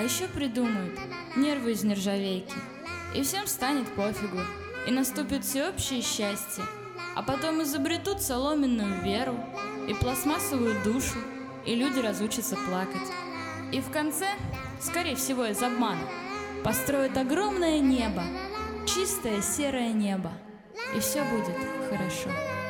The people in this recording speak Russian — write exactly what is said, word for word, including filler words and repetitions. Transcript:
А еще придумают нервы из нержавейки, и всем станет пофигу, и наступит всеобщее счастье. А потом изобретут соломенную веру и пластмассовую душу, и люди разучатся плакать. И в конце, скорее всего из обмана, построят огромное небо, чистое серое небо, и все будет хорошо.